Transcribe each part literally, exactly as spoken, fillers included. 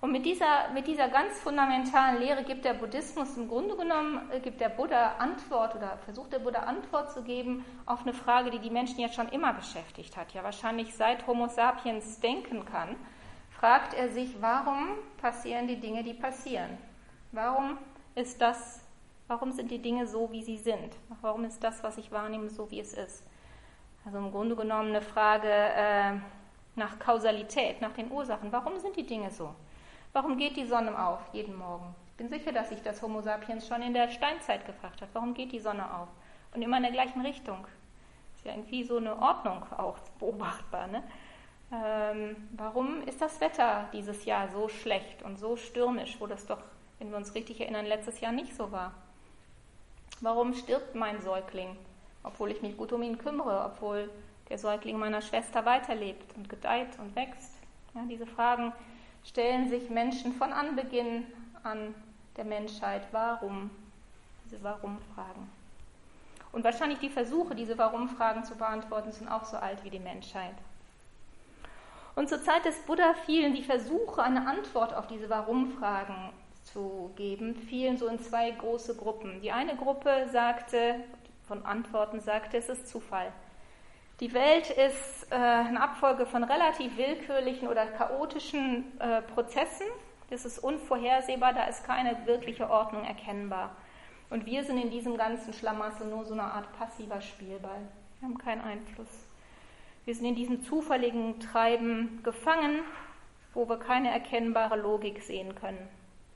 Und mit dieser, mit dieser ganz fundamentalen Lehre gibt der Buddhismus im Grunde genommen, gibt der Buddha Antwort oder versucht der Buddha Antwort zu geben auf eine Frage, die die Menschen jetzt schon immer beschäftigt hat. Ja, wahrscheinlich seit Homo sapiens denken kann, fragt er sich, warum passieren die Dinge, die passieren? Warum ist das, warum sind die Dinge so, wie sie sind? Warum ist das, was ich wahrnehme, so, wie es ist? Also im Grunde genommen eine Frage äh, nach Kausalität, nach den Ursachen. Warum sind die Dinge so? Warum geht die Sonne auf jeden Morgen? Ich bin sicher, dass sich das Homo sapiens schon in der Steinzeit gefragt hat. Warum geht die Sonne auf? Und immer in der gleichen Richtung. Ist ja irgendwie so eine Ordnung auch beobachtbar, ne? Ähm, warum ist das Wetter dieses Jahr so schlecht und so stürmisch, wo das doch, wenn wir uns richtig erinnern, letztes Jahr nicht so war? Warum stirbt mein Säugling, obwohl ich mich gut um ihn kümmere, obwohl der Säugling meiner Schwester weiterlebt und gedeiht und wächst? Ja, diese Fragen stellen sich Menschen von Anbeginn an der Menschheit. Warum? Diese Warum-Fragen. Und wahrscheinlich die Versuche, diese Warum-Fragen zu beantworten, sind auch so alt wie die Menschheit. Und zur Zeit des Buddha fielen die Versuche, eine Antwort auf diese Warum-Fragen zu geben, fielen so in zwei große Gruppen. Die eine Gruppe sagte, von Antworten sagte, es ist Zufall. Die Welt ist äh, eine Abfolge von relativ willkürlichen oder chaotischen äh, Prozessen. Das ist unvorhersehbar, da ist keine wirkliche Ordnung erkennbar. Und wir sind in diesem ganzen Schlamassel nur so eine Art passiver Spielball. Wir haben keinen Einfluss. Wir sind in diesem zufälligen Treiben gefangen, wo wir keine erkennbare Logik sehen können.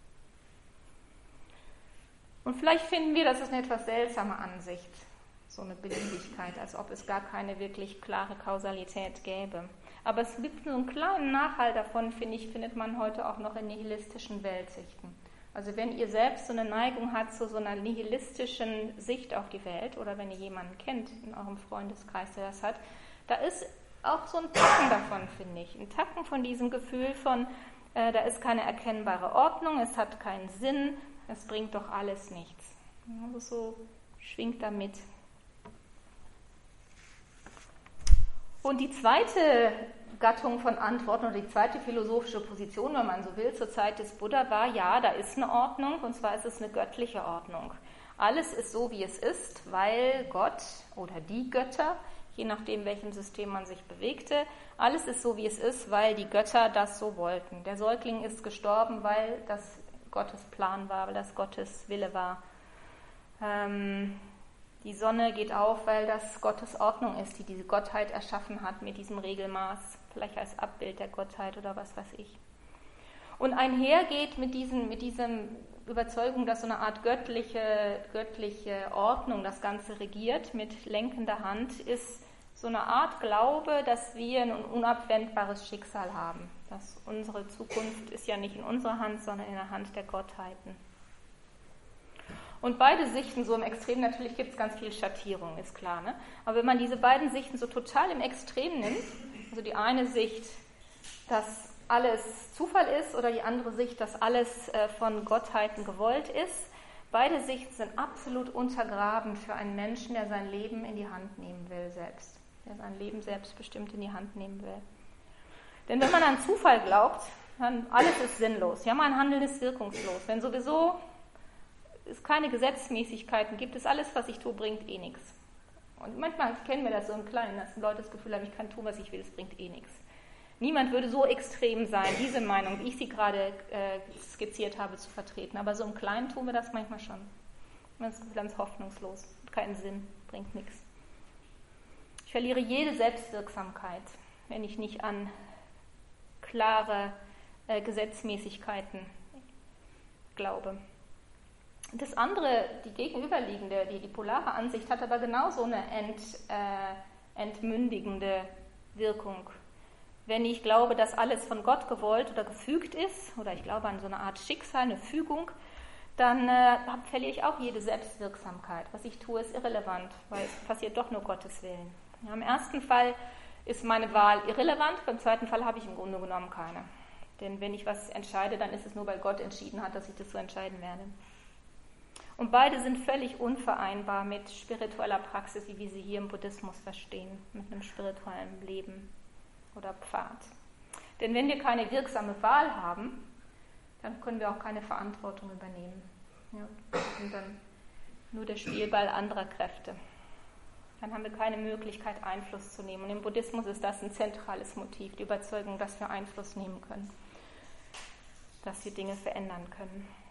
Und vielleicht finden wir, das ist eine etwas seltsame Ansicht, so eine Beliebigkeit, als ob es gar keine wirklich klare Kausalität gäbe. Aber es gibt so einen kleinen Nachhall davon, finde ich, findet man heute auch noch in nihilistischen Weltsichten. Also wenn ihr selbst so eine Neigung habt zu so einer nihilistischen Sicht auf die Welt oder wenn ihr jemanden kennt in eurem Freundeskreis, der das hat, da ist auch so ein Tacken davon, finde ich. Ein Tacken von diesem Gefühl von, äh, da ist keine erkennbare Ordnung, es hat keinen Sinn, es bringt doch alles nichts. Also so schwingt da mit. Und die zweite Gattung von Antworten oder die zweite philosophische Position, wenn man so will, zur Zeit des Buddha war, ja, da ist eine Ordnung, und zwar ist es eine göttliche Ordnung. Alles ist so, wie es ist, weil Gott oder die Götter, je nachdem, welchem System man sich bewegte, alles ist so, wie es ist, weil die Götter das so wollten. Der Säugling ist gestorben, weil das Gottes Plan war, weil das Gottes Wille war. Ähm, die Sonne geht auf, weil das Gottes Ordnung ist, die diese Gottheit erschaffen hat mit diesem Regelmaß, vielleicht als Abbild der Gottheit oder was weiß ich. Und einhergeht mit diesem, mit diesem Überzeugung, dass so eine Art göttliche, göttliche Ordnung das Ganze regiert mit lenkender Hand, ist so eine Art Glaube, dass wir ein unabwendbares Schicksal haben. Dass unsere Zukunft ist ja nicht in unserer Hand, sondern in der Hand der Gottheiten. Und beide Sichten so im Extrem, natürlich gibt es ganz viel Schattierung, ist klar, ne? Aber wenn man diese beiden Sichten so total im Extrem nimmt, also die eine Sicht, dass alles Zufall ist, oder die andere Sicht, dass alles äh, von Gottheiten gewollt ist, beide Sichten sind absolut untergrabend für einen Menschen, der sein Leben in die Hand nehmen will selbst, der sein Leben selbstbestimmt in die Hand nehmen will. Denn wenn man an Zufall glaubt, dann alles ist sinnlos, ja, mein Handeln ist wirkungslos. Wenn sowieso es keine Gesetzmäßigkeiten gibt, ist alles, was ich tue, bringt eh nichts. Und manchmal kennen wir das so im Kleinen, dass Leute das Gefühl haben, ich kann tun, was ich will, es bringt eh nichts. Niemand würde so extrem sein, diese Meinung, wie ich sie gerade äh, skizziert habe, zu vertreten. Aber so im Kleinen tun wir das manchmal schon. Das ist ganz hoffnungslos, keinen Sinn, bringt nichts. Ich verliere jede Selbstwirksamkeit, wenn ich nicht an klare äh, Gesetzmäßigkeiten glaube. Das andere, die gegenüberliegende, die, die polare Ansicht, hat aber genauso eine ent, äh, entmündigende Wirkung. Wenn ich glaube, dass alles von Gott gewollt oder gefügt ist, oder ich glaube an so eine Art Schicksal, eine Fügung, dann äh, verliere ich auch jede Selbstwirksamkeit. Was ich tue, ist irrelevant, weil es passiert doch nur Gottes Willen. Ja, im ersten Fall ist meine Wahl irrelevant, beim zweiten Fall habe ich im Grunde genommen keine. Denn wenn ich was entscheide, dann ist es nur, weil Gott entschieden hat, dass ich das so entscheiden werde. Und beide sind völlig unvereinbar mit spiritueller Praxis, wie wir sie hier im Buddhismus verstehen, mit einem spirituellen Leben oder Pfad. Denn wenn wir keine wirksame Wahl haben, dann können wir auch keine Verantwortung übernehmen. Ja, wir sind dann nur der Spielball anderer Kräfte. Dann haben wir keine Möglichkeit, Einfluss zu nehmen. Und im Buddhismus ist das ein zentrales Motiv, die Überzeugung, dass wir Einfluss nehmen können, dass wir Dinge verändern können.